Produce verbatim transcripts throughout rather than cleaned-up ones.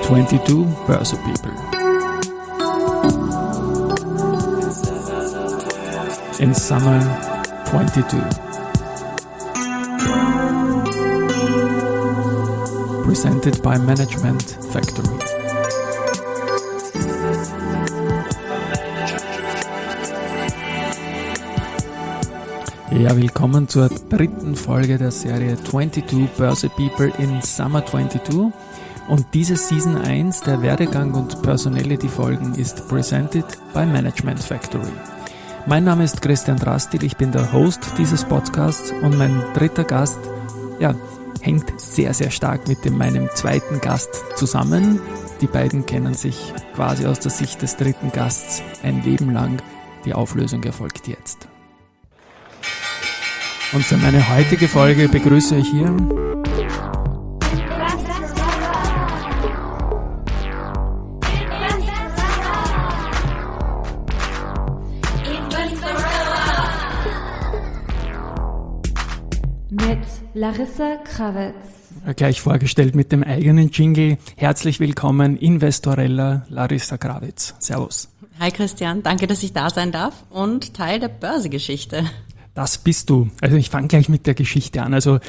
twenty-two Börse People. In summer twenty-two. Presented by Management Factory. Ja, willkommen zur dritten Folge der Serie twenty-two Börse People in Summer twenty-two. Und diese Season eins der Werdegang und Personality-Folgen ist presented by Management Factory. Mein Name ist Christian Drastil, ich bin der Host dieses Podcasts und mein dritter Gast, ja, hängt sehr, sehr stark mit dem, meinem zweiten Gast zusammen. Die beiden kennen sich quasi aus der Sicht des dritten Gasts ein Leben lang. Die Auflösung erfolgt jetzt. Und für meine heutige Folge begrüße ich hier mit Larissa Krawitz. Gleich vorgestellt mit dem eigenen Jingle. Herzlich willkommen, Investorella Larissa Krawitz. Servus. Hi Christian, danke, dass ich da sein darf und Teil der Börsegeschichte. Das bist du. Also ich fange gleich mit der Geschichte an. Also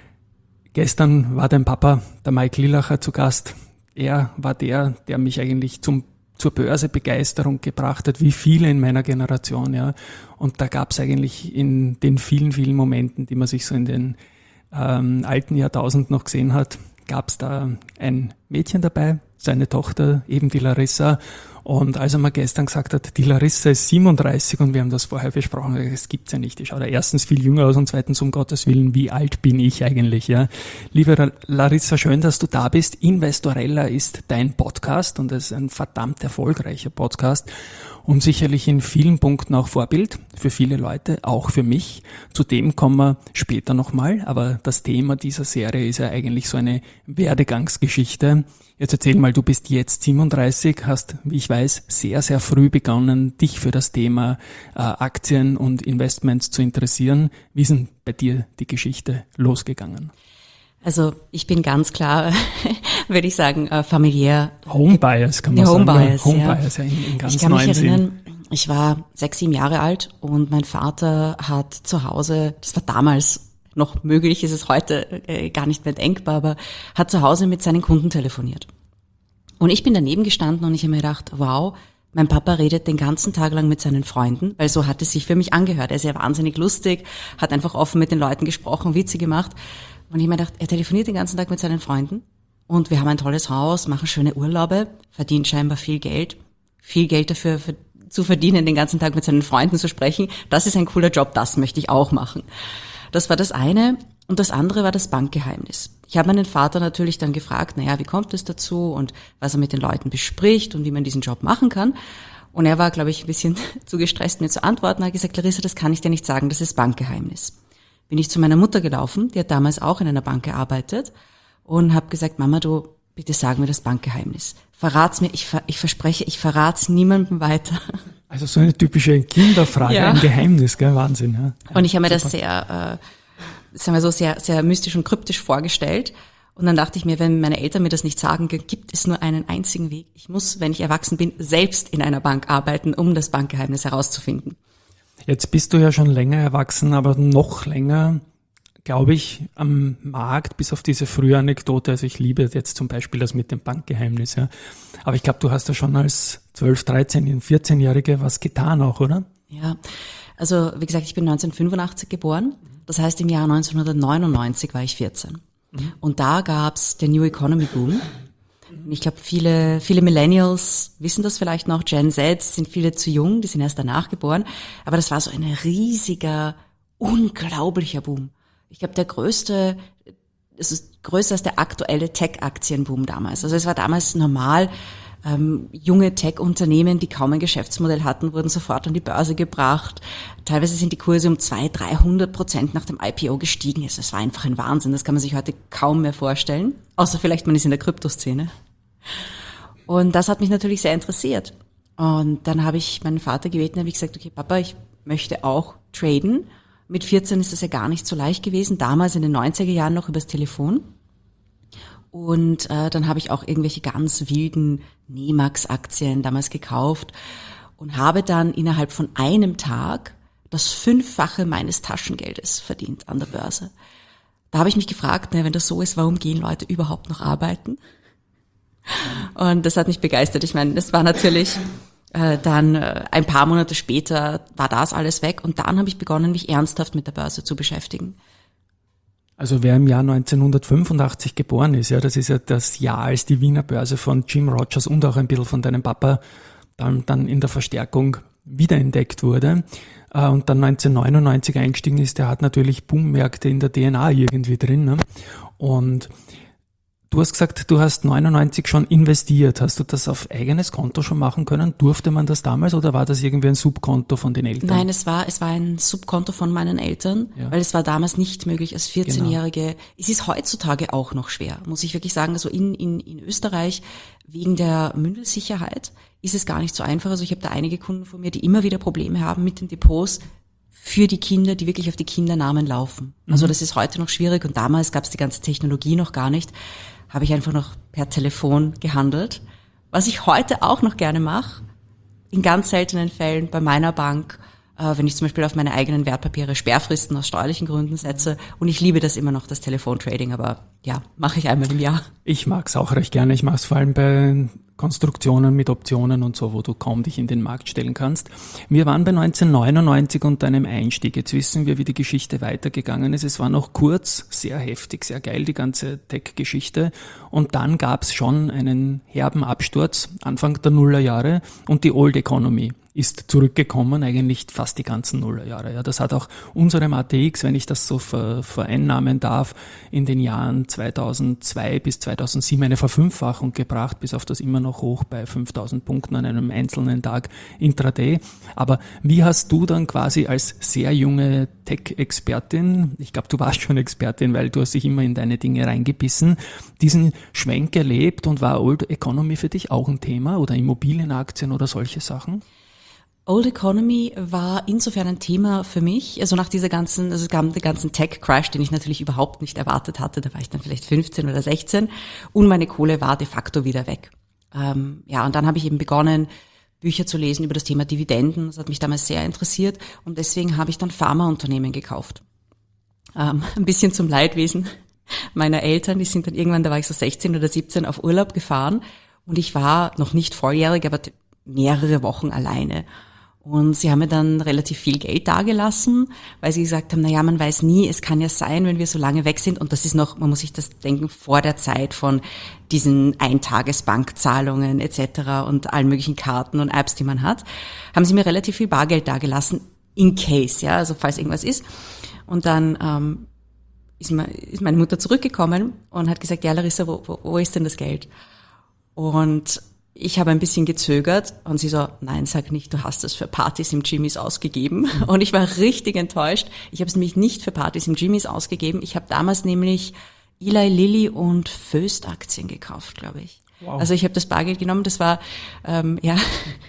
gestern war dein Papa, der Mike Lillacher, zu Gast. Er war der, der mich eigentlich zum zur Börsebegeisterung gebracht hat, wie viele in meiner Generation, ja. Und da gab es eigentlich in den vielen, vielen Momenten, die man sich so in den ähm, alten Jahrtausend noch gesehen hat, gab es da ein Mädchen dabei, seine Tochter, eben die Larissa. Und als er mir gestern gesagt hat, die Larissa ist siebenunddreißig und wir haben das vorher besprochen, das gibt's ja nicht. Die schaut ja erstens viel jünger aus und zweitens, um Gottes Willen, wie alt bin ich eigentlich, ja. Liebe Larissa, schön, dass du da bist. Investorella ist dein Podcast und es ist ein verdammt erfolgreicher Podcast und sicherlich in vielen Punkten auch Vorbild für viele Leute, auch für mich. Zu dem kommen wir später nochmal, aber das Thema dieser Serie ist ja eigentlich so eine Werdegangsgeschichte. Jetzt erzähl mal, du bist jetzt siebenunddreißig, hast, wie ich weiß, sehr, sehr früh begonnen, dich für das Thema äh, Aktien und Investments zu interessieren. Wie ist denn bei dir die Geschichte losgegangen? Also ich bin ganz klar, würde ich sagen, äh, familiär. Homebias kann man ja, sagen. Homebias, Homebias, ja. ja, in, in ganz ich kann neuen mich erinnern, Sinn. Ich war sechs, sieben Jahre alt und mein Vater hat zu Hause, das war damals noch möglich, ist es heute äh, gar nicht mehr denkbar, aber hat zu Hause mit seinen Kunden telefoniert. Und ich bin daneben gestanden und ich habe mir gedacht, wow, mein Papa redet den ganzen Tag lang mit seinen Freunden, weil so hat es sich für mich angehört. Er ist ja wahnsinnig lustig, hat einfach offen mit den Leuten gesprochen, Witze gemacht. Und ich habe mir gedacht, er telefoniert den ganzen Tag mit seinen Freunden und wir haben ein tolles Haus, machen schöne Urlaube, verdient scheinbar viel Geld, viel Geld dafür für, zu verdienen, den ganzen Tag mit seinen Freunden zu sprechen. Das ist ein cooler Job, das möchte ich auch machen. Das war das eine. Und das andere war das Bankgeheimnis. Ich habe meinen Vater natürlich dann gefragt, naja, wie kommt es dazu und was er mit den Leuten bespricht und wie man diesen Job machen kann. Und er war, glaube ich, ein bisschen zu gestresst, mir zu antworten. Er hat gesagt, Larissa, das kann ich dir nicht sagen, das ist Bankgeheimnis. Bin ich zu meiner Mutter gelaufen, die hat damals auch in einer Bank gearbeitet und habe gesagt, Mama, du, bitte sag mir das Bankgeheimnis. Verrat's mir, ich, ver- ich verspreche, ich verrat's niemandem weiter. Also so eine typische Kinderfrage, ja. Ein Geheimnis, gell? Wahnsinn. Ja. Ja, und ich habe mir super. das sehr... Äh, sagen wir so, sehr, sehr mystisch und kryptisch vorgestellt. Und dann dachte ich mir, wenn meine Eltern mir das nicht sagen, gibt es nur einen einzigen Weg. Ich muss, wenn ich erwachsen bin, selbst in einer Bank arbeiten, um das Bankgeheimnis herauszufinden. Jetzt bist du ja schon länger erwachsen, aber noch länger, glaube ich, am Markt, bis auf diese frühe Anekdote. Also ich liebe jetzt zum Beispiel das mit dem Bankgeheimnis. Ja. Aber ich glaube, du hast ja schon als zwölf-, dreizehn-, vierzehnjährige was getan auch, oder? Ja, also wie gesagt, ich bin neunzehnhundertfünfundachtzig geboren. Das heißt, im Jahr neunzehnhundertneunundneunzig war ich vierzehn. Mhm. Und da gab's den New Economy Boom. Und ich glaube, viele viele Millennials wissen das vielleicht noch. Gen Z sind viele zu jung, die sind erst danach geboren. Aber das war so ein riesiger, unglaublicher Boom. Ich glaube, der größte, es ist größer als der aktuelle Tech-Aktienboom damals. Also es war damals normal, Ähm, junge Tech-Unternehmen, die kaum ein Geschäftsmodell hatten, wurden sofort an die Börse gebracht. Teilweise sind die Kurse um zweihundert, dreihundert Prozent nach dem I P O gestiegen. Also es war einfach ein Wahnsinn. Das kann man sich heute kaum mehr vorstellen. Außer vielleicht man ist in der Kryptoszene. Und das hat mich natürlich sehr interessiert. Und dann habe ich meinen Vater gebeten, habe ich gesagt, okay, Papa, ich möchte auch traden. Mit vierzehn ist das ja gar nicht so leicht gewesen. Damals in den neunziger Jahren noch übers Telefon. Und äh, dann habe ich auch irgendwelche ganz wilden Nemax-Aktien damals gekauft und habe dann innerhalb von einem Tag das Fünffache meines Taschengeldes verdient an der Börse. Da habe ich mich gefragt, ne, wenn das so ist, warum gehen Leute überhaupt noch arbeiten? Und das hat mich begeistert. Ich meine, das war natürlich äh, dann äh, ein paar Monate später war das alles weg und dann habe ich begonnen, mich ernsthaft mit der Börse zu beschäftigen. Also wer im Jahr neunzehnhundertfünfundachtzig geboren ist, ja, das ist ja das Jahr, als die Wiener Börse von Jim Rogers und auch ein bisschen von deinem Papa dann, dann in der Verstärkung wiederentdeckt wurde äh, und dann neunzehnhundertneunundneunzig eingestiegen ist, der hat natürlich Boommärkte in der D N A irgendwie drin. Ne? Und du hast gesagt, du hast neunundneunzig schon investiert. Hast du das auf eigenes Konto schon machen können? Durfte man das damals oder war das irgendwie ein Subkonto von den Eltern? Nein, es war es war ein Subkonto von meinen Eltern, ja. Weil es war damals nicht möglich als vierzehnjährige. Genau. Es ist heutzutage auch noch schwer, muss ich wirklich sagen. Also in in in Österreich wegen der Mündelsicherheit ist es gar nicht so einfach. Also ich habe da einige Kunden von mir, die immer wieder Probleme haben mit den Depots für die Kinder, die wirklich auf die Kindernamen laufen. Mhm. Also das ist heute noch schwierig und damals gab es die ganze Technologie noch gar nicht. Habe ich einfach noch per Telefon gehandelt. Was ich heute auch noch gerne mache, in ganz seltenen Fällen bei meiner Bank, äh, wenn ich zum Beispiel auf meine eigenen Wertpapiere Sperrfristen aus steuerlichen Gründen setze. Und ich liebe das immer noch, das Telefontrading, aber ja, mache ich einmal im Jahr. Ich mag es auch recht gerne. Ich mache es vor allem bei Konstruktionen mit Optionen und so, wo du kaum dich in den Markt stellen kannst. Wir waren bei neunzehnhundertneunundneunzig und deinem Einstieg. Jetzt wissen wir, wie die Geschichte weitergegangen ist. Es war noch kurz, sehr heftig, sehr geil, die ganze Tech-Geschichte. Und dann gab es schon einen herben Absturz, Anfang der Nullerjahre, und die Old Economy ist zurückgekommen, eigentlich fast die ganzen Nullerjahre. Ja, das hat auch unserem A T X, wenn ich das so ver, vereinnahmen darf, in den Jahren zweitausendzwei bis zweitausendsieben eine Verfünffachung gebracht, bis auf das immer noch hoch bei fünftausend Punkten an einem einzelnen Tag intraday. Aber wie hast du dann quasi als sehr junge Tech-Expertin, ich glaube, du warst schon Expertin, weil du hast dich immer in deine Dinge reingebissen, diesen Schwenk erlebt und war Old Economy für dich auch ein Thema oder Immobilienaktien oder solche Sachen? Old Economy war insofern ein Thema für mich, also nach dieser ganzen, also es gab den ganzen Tech-Crash, den ich natürlich überhaupt nicht erwartet hatte, da war ich dann vielleicht fünfzehn oder sechzehn und meine Kohle war de facto wieder weg. Ähm, ja, und dann habe ich eben begonnen, Bücher zu lesen über das Thema Dividenden, das hat mich damals sehr interessiert und deswegen habe ich dann Pharmaunternehmen gekauft. Ähm, ein bisschen zum Leidwesen meiner Eltern, die sind dann irgendwann, da war ich so sechzehn oder siebzehn, auf Urlaub gefahren und ich war noch nicht volljährig, aber mehrere Wochen alleine. Und sie haben mir dann relativ viel Geld dagelassen, weil sie gesagt haben, na ja, man weiß nie, es kann ja sein, wenn wir so lange weg sind. Und das ist noch, man muss sich das denken, vor der Zeit von diesen Eintagesbankzahlungen et cetera und allen möglichen Karten und Apps, die man hat, haben sie mir relativ viel Bargeld dagelassen, in case, ja, also falls irgendwas ist. Und dann ähm, ist, ma, ist meine Mutter zurückgekommen und hat gesagt, ja, Larissa, wo, wo, wo ist denn das Geld? Und ich habe ein bisschen gezögert und sie so, nein, sag nicht, du hast es für Partys im Jimmys ausgegeben. Und ich war richtig enttäuscht. Ich habe es nämlich nicht für Partys im Jimmys ausgegeben. Ich habe damals nämlich Eli Lilly und Föst Aktien gekauft, glaube ich. Wow. Also ich habe das Bargeld genommen, das war, ähm, ja.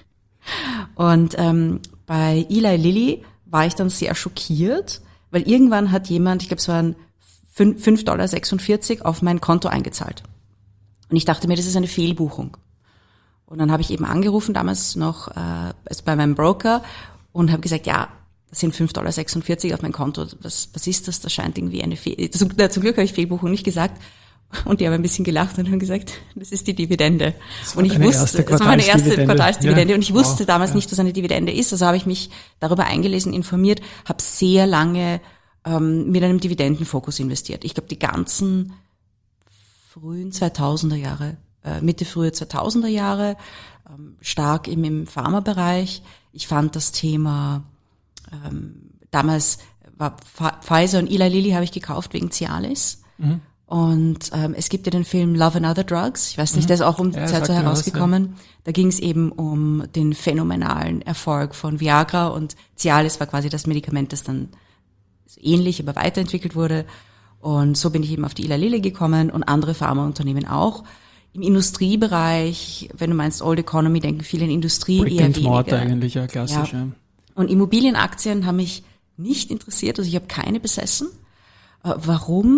Und ähm, bei Eli Lilly war ich dann sehr schockiert, weil irgendwann hat jemand, ich glaube es waren fünf Komma sechsundvierzig Dollar auf mein Konto eingezahlt. Und ich dachte mir, das ist eine Fehlbuchung. Und dann habe ich eben angerufen, damals noch äh, also bei meinem Broker und habe gesagt, ja, das sind fünf Komma sechsundvierzig Dollar auf mein Konto. Was, was ist das? Das scheint irgendwie eine Fehl... Zum, äh, zum Glück habe ich Fehlbuchung nicht gesagt. Und die haben ein bisschen gelacht und haben gesagt, das ist die Dividende. Und ich wusste, das war meine erste Quartalsdividende. Ja. Und ich wusste wow. damals ja. nicht, was eine Dividende ist. Also habe ich mich darüber eingelesen, informiert, habe sehr lange ähm, mit einem Dividendenfokus investiert. Ich glaube, die ganzen frühen zweitausender Jahre, Mitte, frühe zweitausender Jahre, stark im, im Pharmabereich. Ich fand das Thema, ähm, damals war Pfizer und Eli Lilly habe ich gekauft wegen Cialis. Mhm. Und ähm, es gibt ja den Film Love and Other Drugs. Ich weiß nicht, mhm. der ist auch um die ja, Zeit so herausgekommen. Was, ja. Da ging es eben um den phänomenalen Erfolg von Viagra und Cialis war quasi das Medikament, das dann so ähnlich, aber weiterentwickelt wurde. Und so bin ich eben auf die Eli Lilly gekommen und andere Pharmaunternehmen auch. Im Industriebereich, wenn du meinst Old Economy, denken viele in Industrie Brick eher and weniger. Mortar eigentlich, ja, klassisch. Ja. Ja. Und Immobilienaktien haben mich nicht interessiert, also ich habe keine besessen. Warum?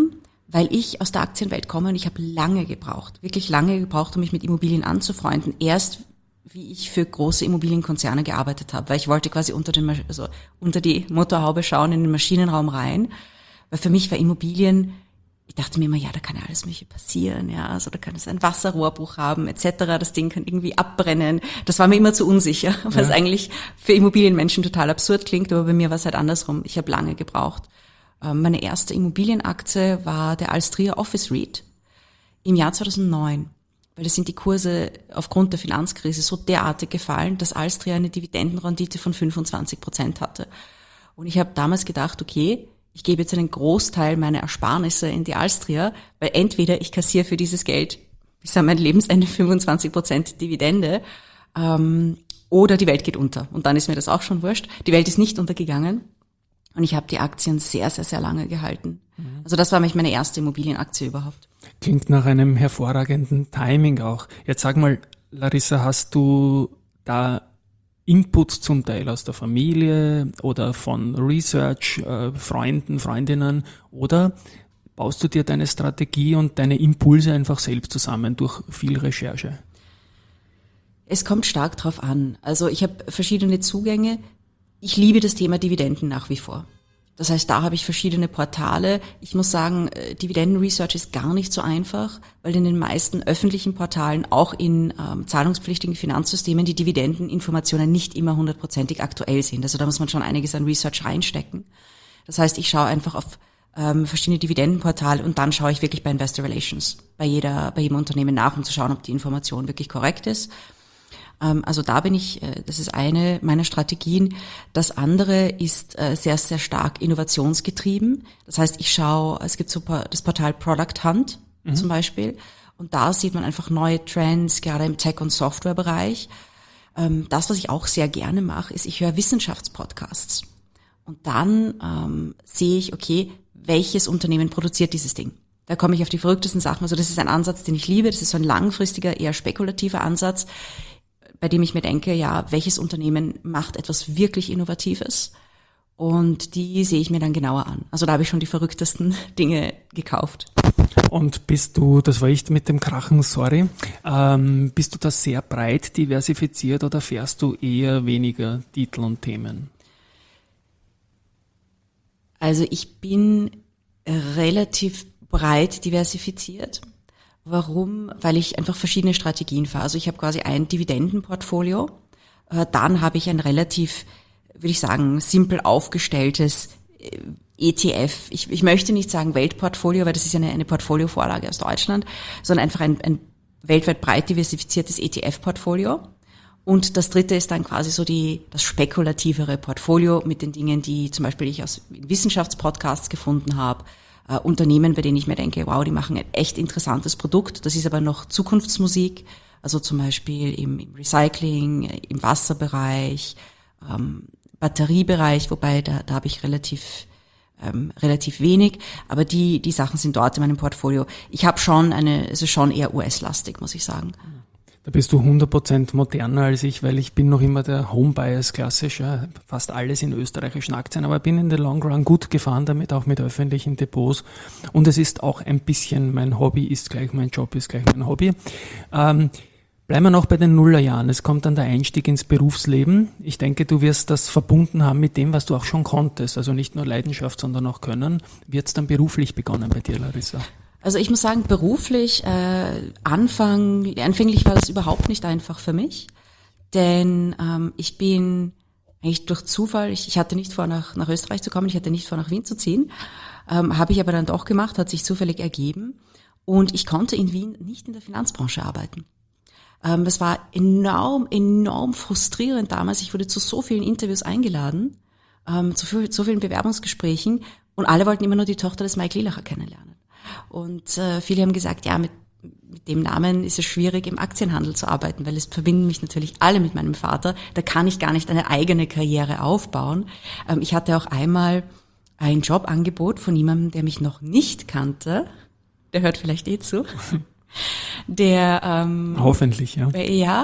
weil ich aus der Aktienwelt komme und ich habe lange gebraucht, wirklich lange gebraucht, um mich mit Immobilien anzufreunden. Erst wie ich für große Immobilienkonzerne gearbeitet habe, weil ich wollte quasi unter den, also unter die Motorhaube schauen, in den Maschinenraum rein, weil für mich war Immobilien, ich dachte mir immer, ja, da kann ja alles Mögliche passieren, ja, also da kann es ein Wasserrohrbruch haben, et cetera. Das Ding kann irgendwie abbrennen. Das war mir immer zu unsicher, was ja. eigentlich für Immobilienmenschen total absurd klingt, aber bei mir war es halt andersrum. Ich habe lange gebraucht. Meine erste Immobilienaktie war der Alstria Office REIT im Jahr zweitausendneun, weil da sind die Kurse aufgrund der Finanzkrise so derartig gefallen, dass Alstria eine Dividendenrendite von fünfundzwanzig Prozent hatte. Und ich habe damals gedacht, okay, ich gebe jetzt einen Großteil meiner Ersparnisse in die Alstria, weil entweder ich kassiere für dieses Geld bis an mein Lebensende fünfundzwanzig Prozent Dividende ähm, oder die Welt geht unter. Und dann ist mir das auch schon wurscht. Die Welt ist nicht untergegangen. Und ich habe die Aktien sehr, sehr, sehr lange gehalten. Also das war meine erste Immobilienaktie überhaupt. Klingt nach einem hervorragenden Timing auch. Jetzt sag mal, Larissa, hast du da Inputs zum Teil aus der Familie oder von Research, äh, Freunden, Freundinnen, oder baust du dir deine Strategie und deine Impulse einfach selbst zusammen durch viel Recherche? Es kommt stark drauf an. Also ich habe verschiedene Zugänge. Ich liebe das Thema Dividenden nach wie vor. Das heißt, da habe ich verschiedene Portale. Ich muss sagen, Dividenden-Research ist gar nicht so einfach, weil in den meisten öffentlichen Portalen, auch in ähm, zahlungspflichtigen Finanzsystemen, die Dividendeninformationen nicht immer hundertprozentig aktuell sind. Also da muss man schon einiges an Research reinstecken. Das heißt, ich schaue einfach auf ähm, verschiedene Dividendenportale und dann schaue ich wirklich bei Investor Relations, bei jeder, bei jedem Unternehmen nach, um zu schauen, ob die Information wirklich korrekt ist. Also da bin ich, das ist eine meiner Strategien. Das andere ist sehr, sehr stark innovationsgetrieben. Das heißt, ich schaue, es gibt so das Portal Product Hunt mhm. zum Beispiel. Und da sieht man einfach neue Trends, gerade im Tech- und Softwarebereich. Das, was ich auch sehr gerne mache, ist, ich höre Wissenschaftspodcasts. Und dann ähm, sehe ich, okay, welches Unternehmen produziert dieses Ding? Da komme ich auf die verrücktesten Sachen. Also das ist ein Ansatz, den ich liebe. Das ist so ein langfristiger, eher spekulativer Ansatz, bei dem ich mir denke, ja, welches Unternehmen macht etwas wirklich Innovatives? Und die sehe ich mir dann genauer an. Also da habe ich schon die verrücktesten Dinge gekauft. Und bist du, das war ich mit dem Krachen, sorry, ähm, bist du da sehr breit diversifiziert oder fährst du eher weniger Titel und Themen? Also ich bin relativ breit diversifiziert. Warum? Weil ich einfach verschiedene Strategien fahre. Also ich habe quasi ein Dividendenportfolio, dann habe ich ein relativ, würde ich sagen, simpel aufgestelltes E T F. Ich, ich möchte nicht sagen Weltportfolio, weil das ist ja eine, eine Portfoliovorlage aus Deutschland, sondern einfach ein, ein weltweit breit diversifiziertes E T F-Portfolio. Und das dritte ist dann quasi so die das spekulativere Portfolio mit den Dingen, die zum Beispiel ich aus Wissenschaftspodcasts gefunden habe. Uh, Unternehmen, bei denen ich mir denke, wow, die machen ein echt interessantes Produkt. Das ist aber noch Zukunftsmusik, also zum Beispiel im, im Recycling, im Wasserbereich, ähm, Batteriebereich, wobei da, da habe ich relativ ähm, relativ wenig, aber die die Sachen sind dort in meinem Portfolio. Ich habe schon eine, es ist schon eher U S-lastig, muss ich sagen. Da bist du hundert Prozent moderner als ich, weil ich bin noch immer der Homebias klassisch, ja, fast alles in österreichischen Aktien, aber bin in the long run gut gefahren damit, auch mit öffentlichen Depots, und es ist auch ein bisschen mein Hobby, ist gleich mein Job, ist gleich mein Hobby. Ähm, bleiben wir noch bei den Nullerjahren, es kommt dann der Einstieg ins Berufsleben. Ich denke, du wirst das verbunden haben mit dem, was du auch schon konntest, also nicht nur Leidenschaft, sondern auch Können. Wird es dann beruflich begonnen bei dir, Larissa? Also ich muss sagen, beruflich, äh, Anfang, anfänglich war das überhaupt nicht einfach für mich, denn ähm, ich bin eigentlich durch Zufall, ich, ich hatte nicht vor, nach, nach Österreich zu kommen, ich hatte nicht vor, nach Wien zu ziehen, ähm, habe ich aber dann doch gemacht, hat sich zufällig ergeben, und ich konnte in Wien nicht in der Finanzbranche arbeiten. Ähm, das war enorm, enorm frustrierend damals. Ich wurde zu so vielen Interviews eingeladen, ähm, zu, viel, zu vielen Bewerbungsgesprächen, und alle wollten immer nur die Tochter des Mike Lilacher kennenlernen. Und äh, viele haben gesagt, ja, mit, mit dem Namen ist es schwierig, im Aktienhandel zu arbeiten, weil es verbinden mich natürlich alle mit meinem Vater. Da kann ich gar nicht eine eigene Karriere aufbauen. Ähm, ich hatte auch einmal ein Jobangebot von jemandem, der mich noch nicht kannte. Der hört vielleicht eh zu. der ähm, Hoffentlich, ja. Äh, ja.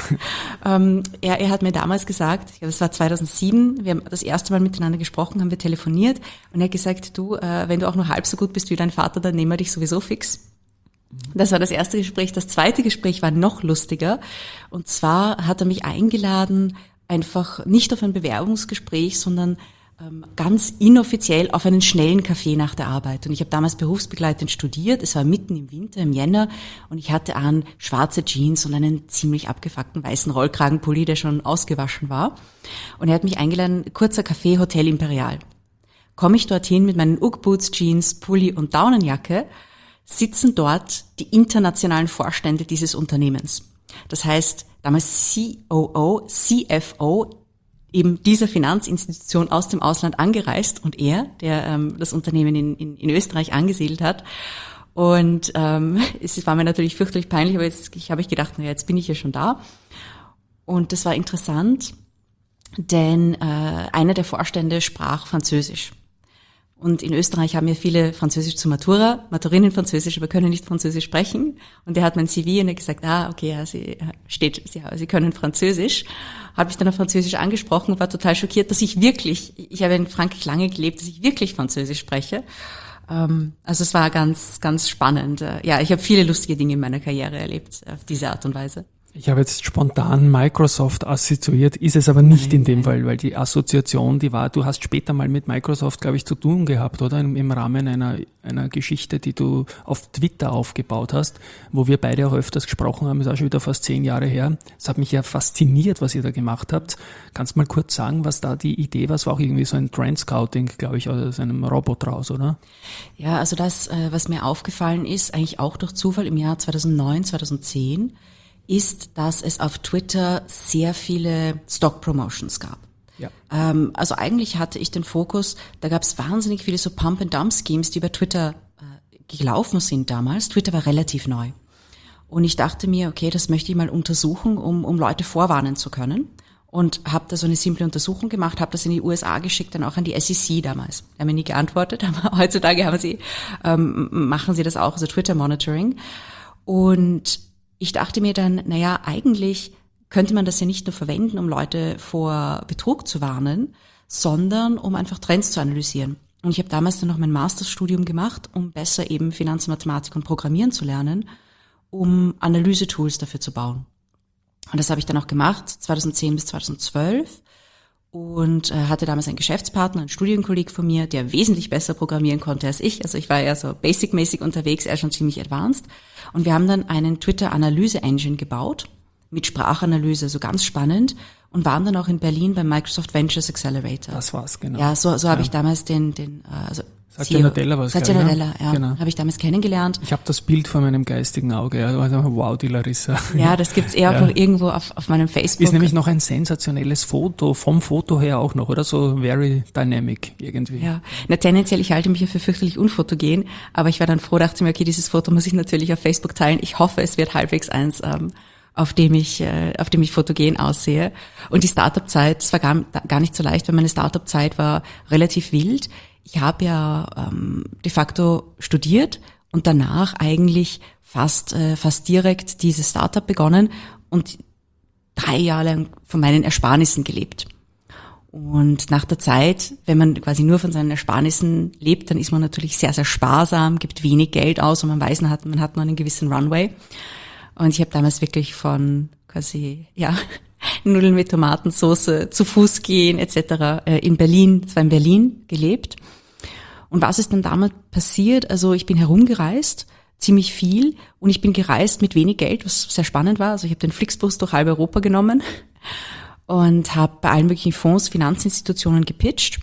ähm, er, er hat mir damals gesagt, ich glaube, es war zweitausendsieben, wir haben das erste Mal miteinander gesprochen, haben wir telefoniert und er hat gesagt, du, äh, wenn du auch nur halb so gut bist wie dein Vater, dann nehmen wir dich sowieso fix. Das war das erste Gespräch. Das zweite Gespräch war noch lustiger. Und zwar hat er mich eingeladen, einfach nicht auf ein Bewerbungsgespräch, sondern ähm, ganz inoffiziell auf einen schnellen Kaffee nach der Arbeit. Und ich habe damals berufsbegleitend studiert. Es war mitten im Winter, im Jänner. Und ich hatte an schwarze Jeans und einen ziemlich abgefuckten weißen Rollkragenpulli, der schon ausgewaschen war. Und er hat mich eingeladen, kurzer Kaffee, Hotel Imperial. Komme ich dorthin mit meinen Ugg-Boots, Jeans, Pulli und Daunenjacke, sitzen dort die internationalen Vorstände dieses Unternehmens. Das heißt, damals C O O, C F O, eben dieser Finanzinstitution aus dem Ausland angereist und er, der ähm, das Unternehmen in, in, in Österreich angesiedelt hat. Und ähm, es war mir natürlich fürchterlich peinlich, aber jetzt ich, habe ich gedacht, na ja, jetzt bin ich ja schon da. Und das war interessant, denn äh, einer der Vorstände sprach Französisch. Und in Österreich haben ja viele Französisch zur Matura, Maturinnen Französisch, aber können nicht Französisch sprechen. Und der hat mein C V und er hat gesagt, ah, okay, ja, sie steht, sie, sie können Französisch. Habe ich dann auf Französisch angesprochen und war total schockiert, dass ich wirklich, ich habe in Frankreich lange gelebt, dass ich wirklich Französisch spreche. Ähm, also es war ganz, ganz spannend. Ja, ich habe viele lustige Dinge in meiner Karriere erlebt, auf diese Art und Weise. Ich habe jetzt spontan Microsoft assoziiert, ist es aber nicht Nein, in dem nein. Fall, weil die Assoziation, die war, du hast später mal mit Microsoft, glaube ich, zu tun gehabt, oder? Im, im Rahmen einer, einer Geschichte, die du auf Twitter aufgebaut hast, wo wir beide auch öfters gesprochen haben, ist auch schon wieder fast zehn Jahre her. Es hat mich ja fasziniert, was ihr da gemacht habt. Kannst du mal kurz sagen, was da die Idee war? Es war auch irgendwie so ein Trendscouting, glaube ich, aus einem Roboter raus, oder? Ja, also das, was mir aufgefallen ist, eigentlich auch durch Zufall im Jahr zweitausendneun, zweitausendzehn, ist, dass es auf Twitter sehr viele Stock-Promotions gab. Ja. Ähm, also eigentlich hatte ich den Fokus, da gab es wahnsinnig viele so Pump-and-Dump-Schemes, die über Twitter äh, gelaufen sind damals. Twitter war relativ neu. Und ich dachte mir, okay, das möchte ich mal untersuchen, um, um Leute vorwarnen zu können. Und habe da so eine simple Untersuchung gemacht, habe das in die U S A geschickt, dann auch an die S E C damals. Die haben mir nie geantwortet, aber heutzutage haben sie, ähm, machen sie das auch, also Twitter-Monitoring. Und ich dachte mir dann, naja, eigentlich könnte man das ja nicht nur verwenden, um Leute vor Betrug zu warnen, sondern um einfach Trends zu analysieren. Und ich habe damals dann noch mein Masterstudium gemacht, um besser eben Finanzmathematik und Programmieren zu lernen, um Analysetools dafür zu bauen. Und das habe ich dann auch gemacht, zweitausendzehn bis zweitausendzwölf. Und äh, hatte damals einen Geschäftspartner, einen Studienkolleg von mir, der wesentlich besser programmieren konnte als ich. Also ich war eher so basic-mäßig unterwegs, er schon ziemlich advanced. Und wir haben dann einen Twitter-Analyse-Engine gebaut, mit Sprachanalyse, so ganz spannend. Und waren dann auch in Berlin beim Microsoft Ventures Accelerator. Das war's, genau. Ja, so, so habe ja. ich damals den, den also Satya Nadella war es, Satya glaube ich, Nadella, ja, genau. habe ich damals kennengelernt. Ich habe das Bild vor meinem geistigen Auge. Also, wow, die Larissa. Ja, das gibt's eher ja. auch noch irgendwo auf, auf meinem Facebook. Ist nämlich noch ein sensationelles Foto, vom Foto her auch noch, oder? So very dynamic irgendwie. Ja, na, tendenziell, ich halte mich ja für fürchterlich unfotogen, aber ich war dann froh, dachte mir, okay, dieses Foto muss ich natürlich auf Facebook teilen. Ich hoffe, es wird halbwegs eins, ähm, auf dem ich, äh, auf dem ich fotogen aussehe. Und die Startup-Zeit, das war gar, gar nicht so leicht, weil meine Startup-Zeit war relativ wild. Ich habe ja ähm, de facto studiert und danach eigentlich fast äh, fast direkt dieses Startup begonnen und drei Jahre lang von meinen Ersparnissen gelebt. Und nach der Zeit, wenn man quasi nur von seinen Ersparnissen lebt, dann ist man natürlich sehr, sehr sparsam, gibt wenig Geld aus und man weiß, man hat, man hat nur einen gewissen Runway. Und ich habe damals wirklich von quasi, ja, Nudeln mit Tomatensauce, zu Fuß gehen et cetera in Berlin, das war in Berlin, gelebt. Und was ist dann damals passiert? Also ich bin herumgereist, ziemlich viel, und ich bin gereist mit wenig Geld, was sehr spannend war. Also ich habe den Flixbus durch halb Europa genommen und habe bei allen möglichen Fonds, Finanzinstitutionen gepitcht.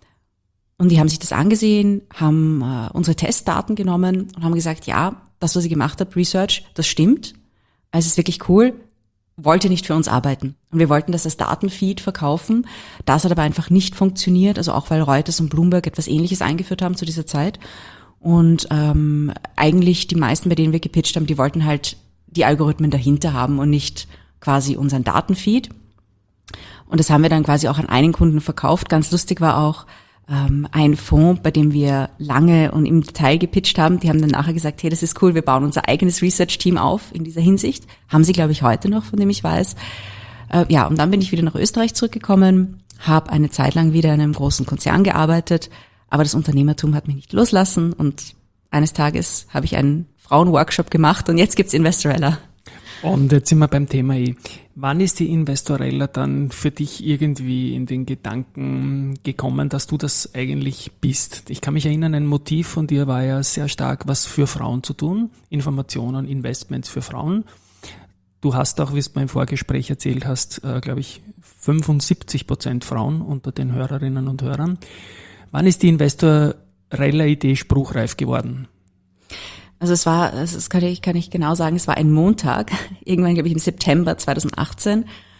Und die haben sich das angesehen, haben äh, unsere Testdaten genommen und haben gesagt, ja, das, was ich gemacht habe, Research, das stimmt. Also es ist wirklich cool, wollt ihr nicht für uns arbeiten. Und wir wollten das als Datenfeed verkaufen. Das hat aber einfach nicht funktioniert, also auch weil Reuters und Bloomberg etwas Ähnliches eingeführt haben zu dieser Zeit. Und ähm, eigentlich die meisten, bei denen wir gepitcht haben, die wollten halt die Algorithmen dahinter haben und nicht quasi unseren Datenfeed. Und das haben wir dann quasi auch an einen Kunden verkauft. Ganz lustig war auch, ähm, ein Fonds, bei dem wir lange und im Detail gepitcht haben. Die haben dann nachher gesagt, hey, das ist cool, wir bauen unser eigenes Research-Team auf in dieser Hinsicht. Haben sie, glaube ich, heute noch, von dem ich weiß. Äh, ja, und dann bin ich wieder nach Österreich zurückgekommen, habe eine Zeit lang wieder in einem großen Konzern gearbeitet, aber das Unternehmertum hat mich nicht loslassen und eines Tages habe ich einen Frauenworkshop gemacht und jetzt gibt's Investorella. Und jetzt sind wir beim Thema E. Wann ist die Investorella dann für dich irgendwie in den Gedanken gekommen, dass du das eigentlich bist? Ich kann mich erinnern, ein Motiv von dir war ja sehr stark, was für Frauen zu tun, Informationen, Investments für Frauen. Du hast auch, wie du im Vorgespräch erzählt hast, äh, glaube ich, fünfundsiebzig Prozent Frauen unter den Hörerinnen und Hörern. Wann ist die Investorella-Idee spruchreif geworden? Also es war, das kann ich, kann ich genau sagen, es war ein Montag, irgendwann glaube ich im September zweitausendachtzehn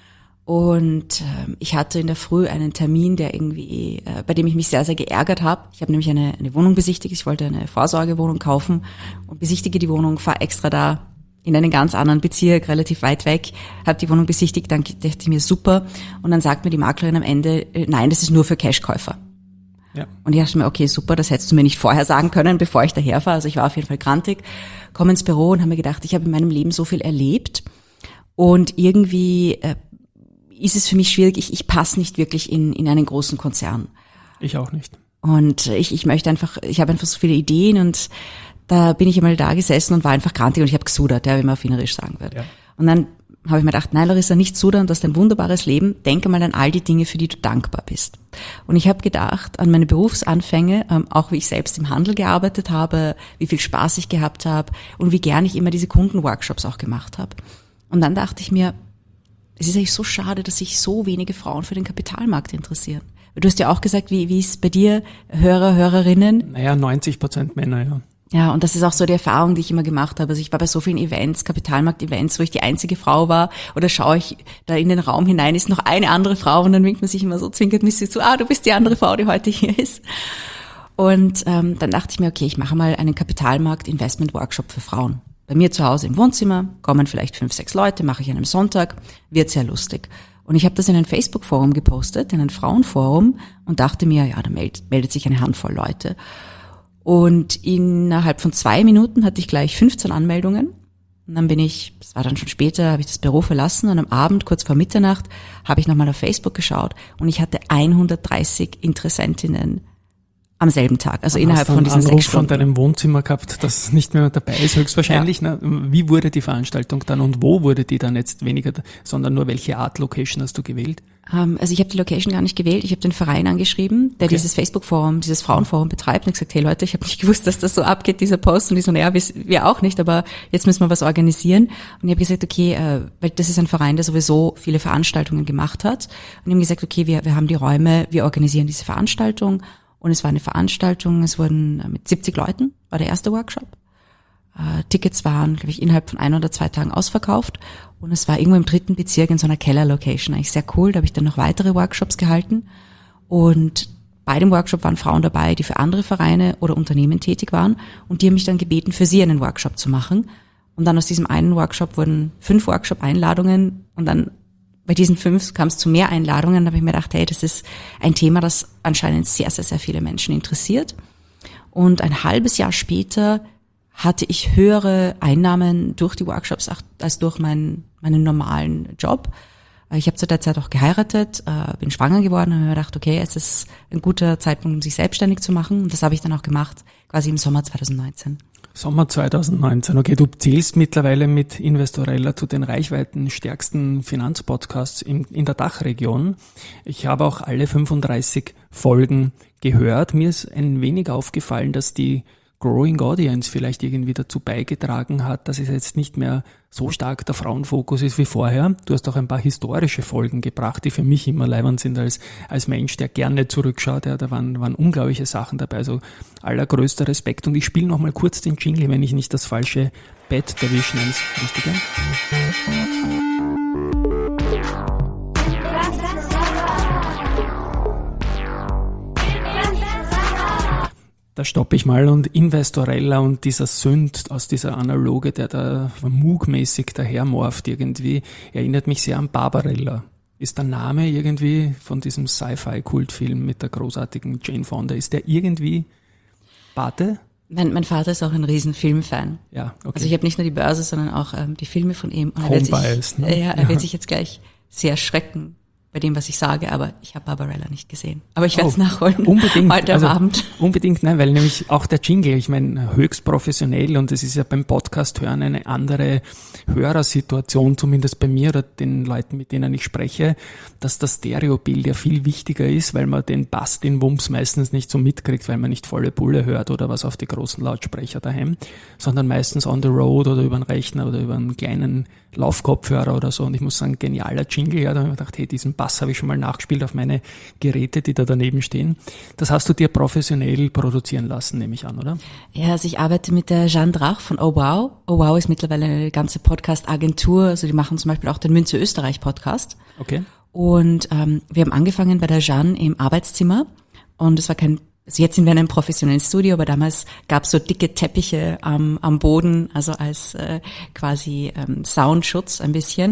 und äh, ich hatte in der Früh einen Termin, der irgendwie, äh, bei dem ich mich sehr, sehr geärgert habe. Ich habe nämlich eine, eine Wohnung besichtigt, ich wollte eine Vorsorgewohnung kaufen und besichtige die Wohnung, fahre extra da in einen ganz anderen Bezirk, relativ weit weg, habe die Wohnung besichtigt, dann dachte ich mir super und dann sagt mir die Maklerin am Ende, äh, nein, das ist nur für Cashkäufer. Ja. Und ich dachte mir, okay, super, das hättest du mir nicht vorher sagen können, bevor ich daherfahre. Also ich war auf jeden Fall grantig, komme ins Büro und habe mir gedacht, ich habe in meinem Leben so viel erlebt und irgendwie äh, ist es für mich schwierig, ich, ich passe nicht wirklich in, in einen großen Konzern. Ich auch nicht. Und ich, ich möchte einfach, ich habe einfach so viele Ideen und da bin ich einmal da gesessen und war einfach grantig und ich habe gesudert, ja, wie man auf Wienerisch sagen wird. Ja. Und dann habe ich mir gedacht, nein, Larissa, nicht sudern, du hast ein wunderbares Leben, denke mal an all die Dinge, für die du dankbar bist. Und ich habe gedacht an meine Berufsanfänge, ähm, auch wie ich selbst im Handel gearbeitet habe, wie viel Spaß ich gehabt habe und wie gern ich immer diese Kundenworkshops auch gemacht habe. Und dann dachte ich mir, es ist eigentlich so schade, dass sich so wenige Frauen für den Kapitalmarkt interessieren. Du hast ja auch gesagt, wie, wie ist es bei dir, Hörer, Hörerinnen? Naja, neunzig Prozent Männer, ja. Ja, und das ist auch so die Erfahrung, die ich immer gemacht habe. Also ich war bei so vielen Events, Kapitalmarkt-Events, wo ich die einzige Frau war, oder schaue ich da in den Raum hinein, ist noch eine andere Frau und dann winkt man sich immer so, zwinkert mich so zu, ah, du bist die andere Frau, die heute hier ist. Und ähm, dann dachte ich mir, okay, ich mache mal einen Kapitalmarkt-Investment-Workshop für Frauen. Bei mir zu Hause im Wohnzimmer, kommen vielleicht fünf, sechs Leute, mache ich an einem Sonntag, wird sehr lustig. Und ich habe das in ein Facebook-Forum gepostet, in ein Frauenforum und dachte mir, ja, da meldet, meldet sich eine Handvoll Leute. Und innerhalb von zwei Minuten hatte ich gleich fünfzehn Anmeldungen. Und dann bin ich, das war dann schon später, habe ich das Büro verlassen und am Abend, kurz vor Mitternacht, habe ich nochmal auf Facebook geschaut und ich hatte hundertdreißig Interessentinnen am selben Tag, also innerhalb von diesen sechs Stunden. Hast du einen Anruf von deinem Wohnzimmer gehabt, das nicht mehr dabei ist, höchstwahrscheinlich. Ja. Ne? Wie wurde die Veranstaltung dann und wo wurde die dann jetzt weniger, sondern nur welche Art Location hast du gewählt? Um, also ich habe die Location gar nicht gewählt, ich habe den Verein angeschrieben, der okay. dieses Facebook-Forum, dieses Frauenforum betreibt und gesagt, hey Leute, ich habe nicht gewusst, dass das so abgeht, dieser Post. Und die so, naja, wir, wir auch nicht, aber jetzt müssen wir was organisieren. Und ich habe gesagt, okay, äh, weil das ist ein Verein, der sowieso viele Veranstaltungen gemacht hat. Und ich habe gesagt, okay, wir, wir haben die Räume, wir organisieren diese Veranstaltung. Und es war eine Veranstaltung, es wurden mit siebzig Leuten, war der erste Workshop. Äh, Tickets waren, glaube ich, innerhalb von ein oder zwei Tagen ausverkauft. Und es war irgendwo im dritten Bezirk in so einer Keller-Location. Eigentlich sehr cool, da habe ich dann noch weitere Workshops gehalten. Und bei dem Workshop waren Frauen dabei, die für andere Vereine oder Unternehmen tätig waren. Und die haben mich dann gebeten, für sie einen Workshop zu machen. Und dann aus diesem einen Workshop wurden fünf Workshop-Einladungen und dann bei diesen fünf kam es zu mehr Einladungen, da habe ich mir gedacht, hey, das ist ein Thema, das anscheinend sehr, sehr, sehr viele Menschen interessiert. Und ein halbes Jahr später hatte ich höhere Einnahmen durch die Workshops als durch meinen, meinen normalen Job. Ich habe zu der Zeit auch geheiratet, bin schwanger geworden und habe mir gedacht, okay, es ist ein guter Zeitpunkt, um sich selbstständig zu machen. Und das habe ich dann auch gemacht, quasi im Sommer zweitausendneunzehn. Sommer zweitausendneunzehn, okay, du zählst mittlerweile mit Investorella zu den reichweitenstärksten Finanzpodcasts in, in der Dachregion. Ich habe auch alle fünfunddreißig Folgen gehört. Mir ist ein wenig aufgefallen, dass die Growing Audience vielleicht irgendwie dazu beigetragen hat, dass es jetzt nicht mehr so stark der Frauenfokus ist wie vorher. Du hast auch ein paar historische Folgen gebracht, die für mich immer leibend sind als, als Mensch, der gerne zurückschaut. Ja, da waren, waren unglaubliche Sachen dabei, also allergrößter Respekt. Und ich spiele nochmal kurz den Jingle, wenn ich nicht das falsche Bett erwische. Nein, das Richtige. Da stoppe ich mal und Investorella und dieser Sünd aus dieser Analoge, der da mugmäßig dahermorft irgendwie, erinnert mich sehr an Barbarella. Ist der Name irgendwie von diesem Sci-Fi-Kultfilm mit der großartigen Jane Fonda, ist der irgendwie Pate? Mein, mein Vater ist auch ein riesen Filmfan. Ja, okay. Also ich habe nicht nur die Börse, sondern auch ähm, die Filme von ihm. Und er Home wird sich, bias, ne? äh, ja, er Ja. wird sich jetzt gleich sehr erschrecken bei dem, was ich sage, aber ich habe Barbarella nicht gesehen. Aber ich werde es Oh, nachholen. Unbedingt. Heute also, am Abend. Unbedingt, nein, weil nämlich auch der Jingle, ich meine, höchst professionell und es ist ja beim Podcast hören eine andere Hörersituation, zumindest bei mir oder den Leuten, mit denen ich spreche, dass das Stereobild ja viel wichtiger ist, weil man den Bass, den Wumms meistens nicht so mitkriegt, weil man nicht volle Pulle hört oder was auf die großen Lautsprecher daheim, sondern meistens on the road oder über den Rechner oder über einen kleinen Laufkopfhörer oder so. Und ich muss sagen, genialer Jingle, ja, da habe ich mir gedacht, hey, diesen Bass habe ich schon mal nachgespielt auf meine Geräte, die da daneben stehen. Das hast du dir professionell produzieren lassen, nehme ich an, oder? Ja, also ich arbeite mit der Jeanne Drach von Oh Wow. Oh Wow ist mittlerweile eine ganze Podcast-Agentur, also die machen zum Beispiel auch den Münze Österreich-Podcast. Okay. Und ähm, wir haben angefangen bei der Jeanne im Arbeitszimmer und es war kein, also jetzt sind wir in einem professionellen Studio, aber damals gab es so dicke Teppiche am, am Boden, also als äh, quasi ähm, Soundschutz ein bisschen.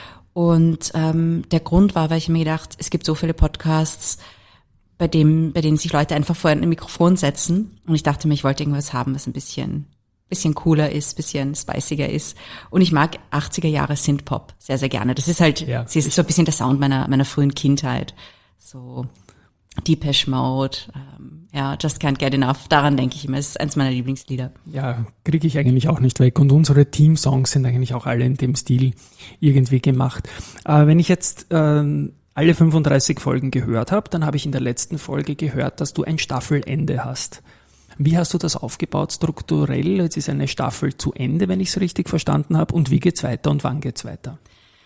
Und ähm, der Grund war, weil ich mir gedacht, es gibt so viele Podcasts, bei dem, bei denen sich Leute einfach vor ein Mikrofon setzen. Und ich dachte mir, ich wollte irgendwas haben, was ein bisschen, bisschen cooler ist, bisschen spiciger ist. Und ich mag achtziger Jahre Synthpop sehr, sehr gerne. Das ist halt, Ja. sie ist so ein bisschen der Sound meiner, meiner frühen Kindheit. So Depeche Mode, ähm, ja, Just Can't Get Enough. Daran denke ich immer. Es ist eins meiner Lieblingslieder. Ja, kriege ich eigentlich auch nicht weg. Und unsere Team-Songs sind eigentlich auch alle in dem Stil irgendwie gemacht. Äh, wenn ich jetzt ähm, alle fünfunddreißig Folgen gehört habe, dann habe ich in der letzten Folge gehört, dass du ein Staffelende hast. Wie hast du das aufgebaut strukturell? Jetzt ist eine Staffel zu Ende, wenn ich es richtig verstanden habe. Und wie geht's weiter und wann geht's weiter?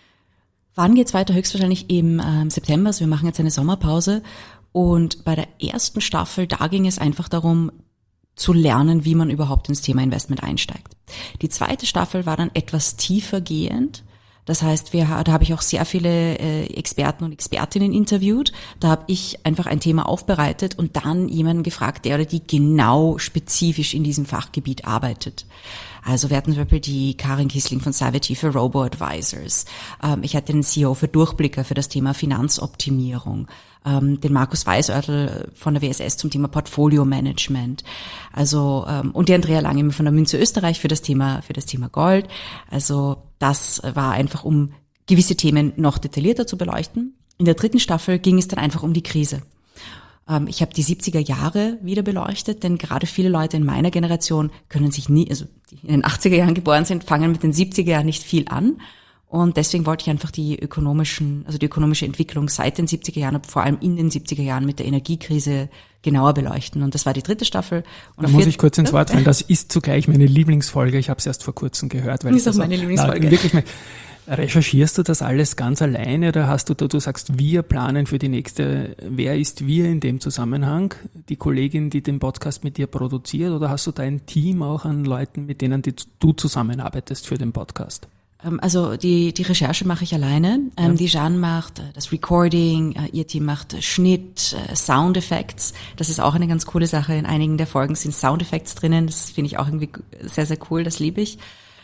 Wann geht's weiter? Höchstwahrscheinlich im ähm, September. Also wir machen jetzt eine Sommerpause. Und bei der ersten Staffel, da ging es einfach darum, zu lernen, wie man überhaupt ins Thema Investment einsteigt. Die zweite Staffel war dann etwas tiefer gehend. Das heißt, wir, da habe ich auch sehr viele äh, Experten und Expertinnen interviewt. Da habe ich einfach ein Thema aufbereitet und dann jemanden gefragt, der oder die genau spezifisch in diesem Fachgebiet arbeitet. Also wir hatten zum Beispiel die Karin Kissling von Savity für Robo-Advisors. Ähm, ich hatte den C E O für Durchblicker für das Thema Finanzoptimierung. Ähm, den Markus Weißörtl von der W S S zum Thema Portfolio-Management. Also ähm, und die Andrea Lange von der Münze Österreich für das Thema für das Thema Gold. Also das war einfach, um gewisse Themen noch detaillierter zu beleuchten. In der dritten Staffel ging es dann einfach um die Krise. Ähm, ich habe die siebziger Jahre wieder beleuchtet, denn gerade viele Leute in meiner Generation können sich nie, also die in den achtziger Jahren geboren sind, fangen mit den siebziger Jahren nicht viel an. Und deswegen wollte ich einfach die ökonomischen, also die ökonomische Entwicklung seit den siebziger Jahren, vor allem in den siebziger Jahren mit der Energiekrise genauer beleuchten. Und das war die dritte Staffel. Und da muss ich kurz ins Wort fallen. Das ist zugleich meine Lieblingsfolge. Ich habe es erst vor kurzem gehört. Weil ist auch das meine Lieblingsfolge. Na, wirklich, recherchierst du das alles ganz alleine oder hast du da, du sagst, wir planen für die nächste, wer ist wir in dem Zusammenhang? Die Kollegin, die den Podcast mit dir produziert, oder hast du da ein Team auch an Leuten, mit denen du zusammenarbeitest für den Podcast? Also die, die Recherche mache ich alleine. Ähm, Ja. Die Jeanne macht das Recording, äh, ihr Team macht Schnitt, äh, Soundeffects. Das ist auch eine ganz coole Sache. In einigen der Folgen sind Soundeffects drinnen. Das finde ich auch irgendwie sehr, sehr cool. Das liebe ich.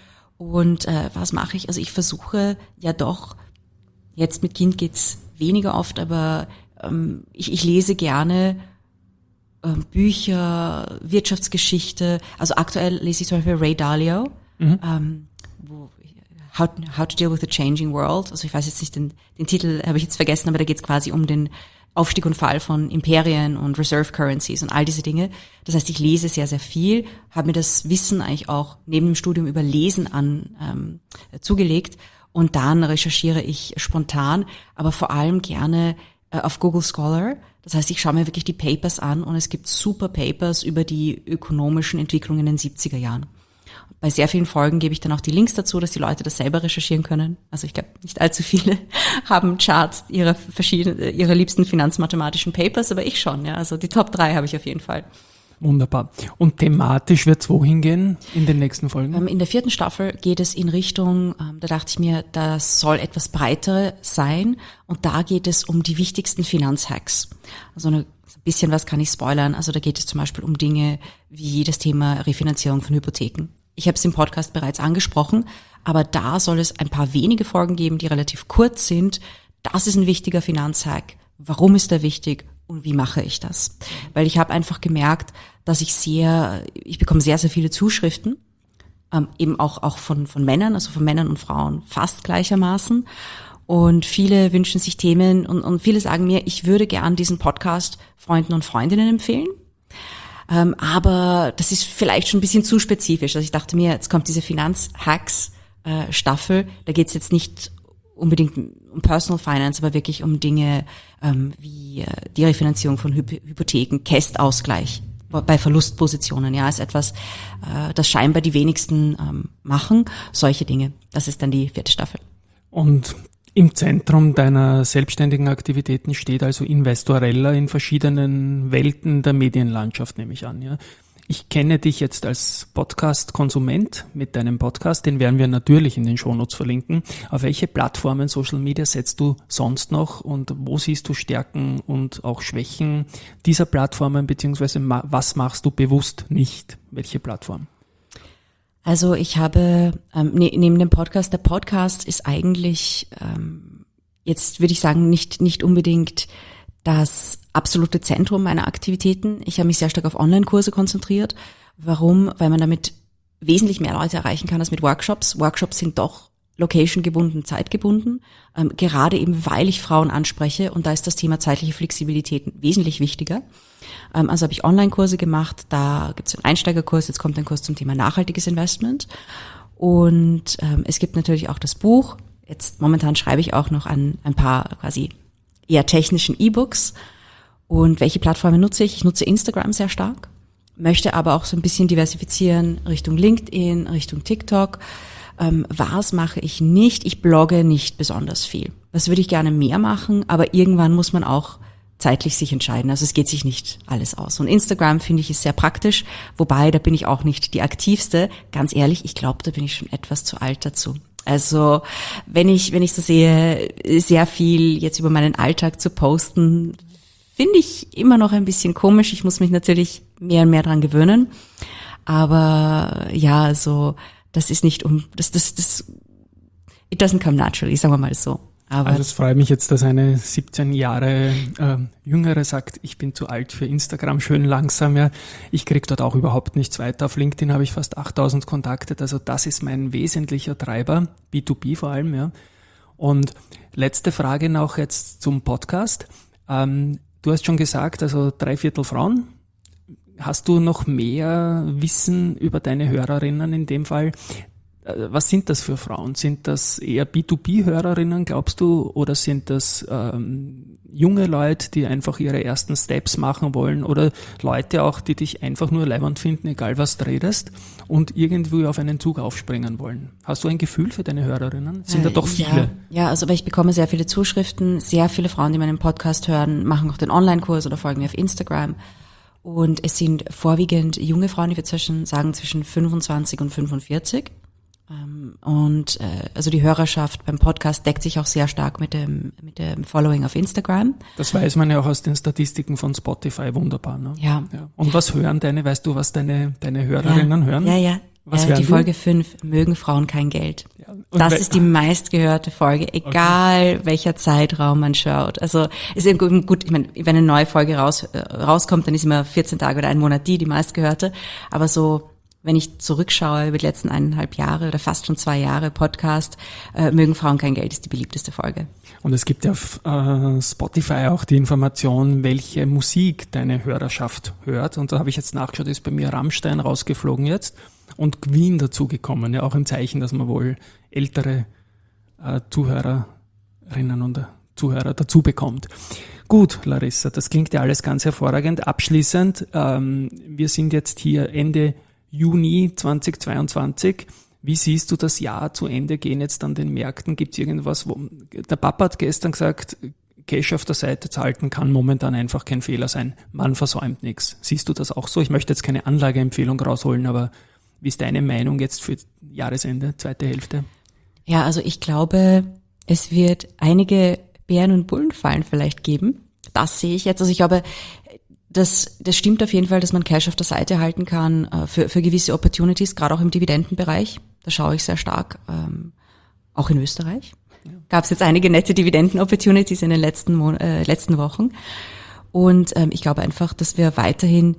Und äh, was mache ich? Also ich versuche ja doch, jetzt mit Kind geht's weniger oft, aber ähm, ich, ich lese gerne ähm, Bücher, Wirtschaftsgeschichte. Also aktuell lese ich zum Beispiel Ray Dalio. Mhm. Ähm, wo How, How to Deal with the Changing World. Also ich weiß jetzt nicht, den, den Titel habe ich jetzt vergessen, aber da geht es quasi um den Aufstieg und Fall von Imperien und Reserve Currencies und all diese Dinge. Das heißt, ich lese sehr, sehr viel, habe mir das Wissen eigentlich auch neben dem Studium über Lesen an ähm, zugelegt und dann recherchiere ich spontan, aber vor allem gerne äh, auf Google Scholar. Das heißt, ich schaue mir wirklich die Papers an und es gibt super Papers über die ökonomischen Entwicklungen in den siebziger Jahren. Bei sehr vielen Folgen gebe ich dann auch die Links dazu, dass die Leute das selber recherchieren können. Also ich glaube, nicht allzu viele haben Charts ihrer verschiedenen, ihrer liebsten finanzmathematischen Papers, aber ich schon, ja. Also die Top drei habe ich auf jeden Fall. Wunderbar. Und thematisch wird es wohin gehen in den nächsten Folgen? In der vierten Staffel geht es in Richtung, da dachte ich mir, das soll etwas breiter sein und da geht es um die wichtigsten Finanzhacks. Also ein bisschen was kann ich spoilern. Also da geht es zum Beispiel um Dinge wie das Thema Refinanzierung von Hypotheken. Ich habe es im Podcast bereits angesprochen, aber da soll es ein paar wenige Folgen geben, die relativ kurz sind. das ist ein wichtiger Finanzhack, warum ist der wichtig und wie mache ich das? Weil ich habe einfach gemerkt, dass ich sehr, ich bekomme sehr, sehr viele Zuschriften, ähm, eben auch auch von von Männern, also von Männern und Frauen fast gleichermaßen. Und viele wünschen sich Themen und, und viele sagen mir, ich würde gern diesen Podcast Freunden und Freundinnen empfehlen. Ähm, aber das ist vielleicht schon ein bisschen zu spezifisch. Also ich dachte mir, jetzt kommt diese Finanzhacks-Staffel. Da geht es jetzt nicht unbedingt um Personal Finance, aber wirklich um Dinge ähm, wie äh, die Refinanzierung von Hyp- Hypotheken, Kästausgleich bei Verlustpositionen. Ja, ist etwas, äh, das scheinbar die wenigsten ähm, machen. Solche Dinge. Das ist dann die vierte Staffel. Und im Zentrum deiner selbstständigen Aktivitäten steht also Investorella in verschiedenen Welten der Medienlandschaft, nehme ich an. Ja. Ich kenne dich jetzt als Podcast-Konsument mit deinem Podcast, den werden wir natürlich in den Shownotes verlinken. Auf welche Plattformen Social Media setzt du sonst noch und wo siehst du Stärken und auch Schwächen dieser Plattformen, beziehungsweise was machst du bewusst nicht? Welche Plattform? Also ich habe ähm, ne, neben dem Podcast, der Podcast ist eigentlich ähm, jetzt würde ich sagen nicht nicht unbedingt das absolute Zentrum meiner Aktivitäten. Ich habe mich sehr stark auf Online-Kurse konzentriert. Warum? Weil man damit wesentlich mehr Leute erreichen kann als mit Workshops. Workshops sind doch location-gebunden, zeitgebunden, ähm, gerade eben weil ich Frauen anspreche und da ist das Thema zeitliche Flexibilität wesentlich wichtiger. Ähm, also habe ich Online-Kurse gemacht, da gibt es einen Einsteigerkurs, jetzt kommt ein Kurs zum Thema nachhaltiges Investment und ähm, es gibt natürlich auch das Buch. Jetzt momentan schreibe ich auch noch an ein paar quasi eher technischen E-Books. Und welche Plattformen nutze ich? Ich nutze Instagram sehr stark, möchte aber auch so ein bisschen diversifizieren Richtung LinkedIn, Richtung TikTok. Ähm, was mache ich nicht? Ich blogge nicht besonders viel. Das würde ich gerne mehr machen, aber irgendwann muss man auch zeitlich sich entscheiden. Also es geht sich nicht alles aus. Und Instagram finde ich ist sehr praktisch, wobei da bin ich auch nicht die aktivste. Ganz ehrlich, ich glaube, da bin ich schon etwas zu alt dazu. Also wenn ich wenn ich so sehe, sehr viel jetzt über meinen Alltag zu posten, finde ich immer noch ein bisschen komisch. Ich muss mich natürlich mehr und mehr dran gewöhnen. Aber ja, so das ist nicht um das das das it doesn't come naturally, sagen wir mal so. Aber also es freut mich jetzt, dass eine siebzehn Jahre äh, Jüngere sagt, ich bin zu alt für Instagram, schön langsam. Ja. Ich kriege dort auch überhaupt nichts weiter. Auf LinkedIn habe ich fast achttausend Kontakte. Also das ist mein wesentlicher Treiber, B zwei B vor allem. Ja. Und letzte Frage noch jetzt zum Podcast. Ähm, du hast schon gesagt, also drei Viertel Frauen. Hast du noch mehr Wissen über deine Hörerinnen in dem Fall? Was sind das für Frauen? Sind das eher B zwei B-Hörerinnen, glaubst du, oder sind das ähm, junge Leute, die einfach ihre ersten Steps machen wollen, oder Leute auch, die dich einfach nur leibend finden, egal was du redest, und irgendwie auf einen Zug aufspringen wollen? Hast du ein Gefühl für deine Hörerinnen? Sind da doch viele? Ja, ja, also aber ich bekomme sehr viele Zuschriften, sehr viele Frauen, die meinen Podcast hören, machen auch den Online-Kurs oder folgen mir auf Instagram. Und es sind vorwiegend junge Frauen, die wir zwischen, sagen zwischen fünfundzwanzig und fünfundvierzig. Und äh, also die Hörerschaft beim Podcast deckt sich auch sehr stark mit dem mit dem Following auf Instagram. Das weiß man ja auch aus den Statistiken von Spotify, wunderbar. Ne? Ja. ja. Und was hören deine, weißt du, was deine deine Hörerinnen ja. hören? Ja, ja. Was äh, hören die die? Folge fünf, mögen Frauen kein Geld. Ja. Das ist die meistgehörte Folge, egal okay. welcher Zeitraum man schaut. Also ist eben gut, ich meine, wenn eine neue Folge raus äh, rauskommt, dann ist immer vierzehn Tage oder ein Monat die, die meistgehörte. Aber so wenn ich zurückschaue über die letzten eineinhalb Jahre oder fast schon zwei Jahre Podcast, äh, mögen Frauen kein Geld, ist die beliebteste Folge. Und es gibt ja auf äh, Spotify auch die Information, welche Musik deine Hörerschaft hört. Und da habe ich jetzt nachgeschaut, ist bei mir Rammstein rausgeflogen jetzt und Queen dazugekommen. Ja, auch im Zeichen, dass man wohl ältere äh, Zuhörerinnen und Zuhörer dazu bekommt. Gut, Larissa, das klingt ja alles ganz hervorragend. Abschließend, ähm, wir sind jetzt hier Ende Juni zweitausendzweiundzwanzig. Wie siehst du das Jahr zu Ende gehen jetzt an den Märkten? Gibt es irgendwas, wo der Papa hat gestern gesagt, Cash auf der Seite zu halten kann momentan einfach kein Fehler sein. Man versäumt nichts. Siehst du das auch so? Ich möchte jetzt keine Anlageempfehlung rausholen, aber wie ist deine Meinung jetzt für Jahresende, zweite Hälfte? Ja, also ich glaube, es wird einige Bären- und Bullenfallen vielleicht geben. Das sehe ich jetzt. Also ich glaube, Das, das stimmt auf jeden Fall, dass man Cash auf der Seite halten kann äh, für, für gewisse Opportunities, gerade auch im Dividendenbereich. Da schaue ich sehr stark, ähm, auch in Österreich. gab es jetzt einige nette Dividenden-Opportunities in den letzten, Mon- äh, letzten Wochen. Und ähm, ich glaube einfach, dass wir weiterhin,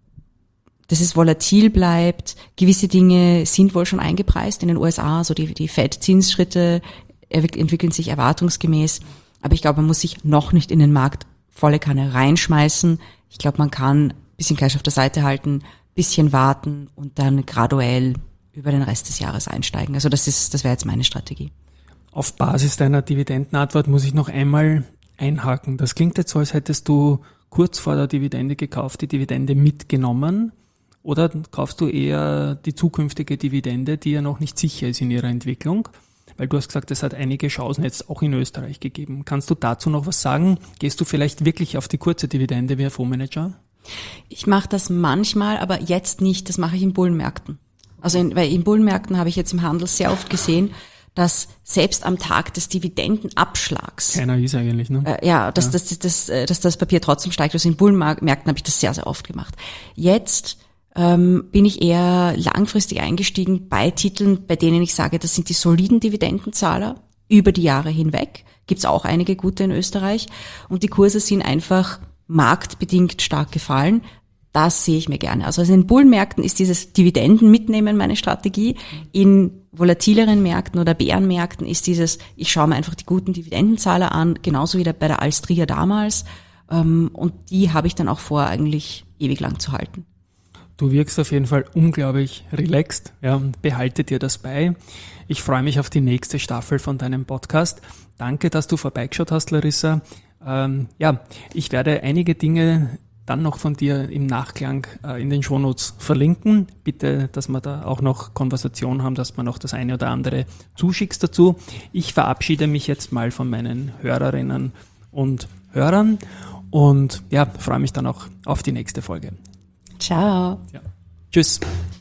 dass es volatil bleibt. Gewisse Dinge sind wohl schon eingepreist in den U S A, so die, die Fed-Zinsschritte entwickeln sich erwartungsgemäß. Aber ich glaube, man muss sich noch nicht in den Markt volle Kanne reinschmeißen. Ich glaube, man kann ein bisschen Cash auf der Seite halten, bisschen warten und dann graduell über den Rest des Jahres einsteigen. Also das ist, das wäre jetzt meine Strategie. Auf Basis deiner Dividendenantwort muss ich noch einmal einhaken. Das klingt jetzt so, als hättest du kurz vor der Dividende gekauft, die Dividende mitgenommen, oder kaufst du eher die zukünftige Dividende, die ja noch nicht sicher ist in ihrer Entwicklung? Weil du hast gesagt, es hat einige Chancen jetzt auch in Österreich gegeben. Kannst du dazu noch was sagen? Gehst du vielleicht wirklich auf die kurze Dividende wie ein Fondsmanager? Ich mache das manchmal, aber jetzt nicht. Das mache ich in Bullenmärkten. Also in, weil in Bullenmärkten habe ich jetzt im Handel sehr oft gesehen, dass selbst am Tag des Dividendenabschlags keiner ist eigentlich, ne? Äh, ja, dass, ja. Dass, dass, dass, dass das Papier trotzdem steigt. Also in Bullenmärkten habe ich das sehr, sehr oft gemacht. Jetzt ähm, bin ich eher langfristig eingestiegen bei Titeln, bei denen ich sage, das sind die soliden Dividendenzahler über die Jahre hinweg. Gibt's auch einige gute in Österreich. Und die Kurse sind einfach marktbedingt stark gefallen. Das sehe ich mir gerne. Also in Bullenmärkten ist dieses Dividenden mitnehmen meine Strategie. In volatileren Märkten oder Bärenmärkten ist dieses, ich schaue mir einfach die guten Dividendenzahler an, genauso wie bei der Alstria damals. Und die habe ich dann auch vor, eigentlich ewig lang zu halten. Du wirkst auf jeden Fall unglaublich relaxed, ja, und behalte dir das bei. Ich freue mich auf die nächste Staffel von deinem Podcast. Danke, dass du vorbeigeschaut hast, Larissa. Ähm, ja, ich werde einige Dinge dann noch von dir im Nachklang äh, in den Shownotes verlinken. Bitte, dass wir da auch noch Konversation haben, dass man noch das eine oder andere zuschickst dazu. Ich verabschiede mich jetzt mal von meinen Hörerinnen und Hörern und ja, freue mich dann auch auf die nächste Folge. Ciao. Ja. Tschüss.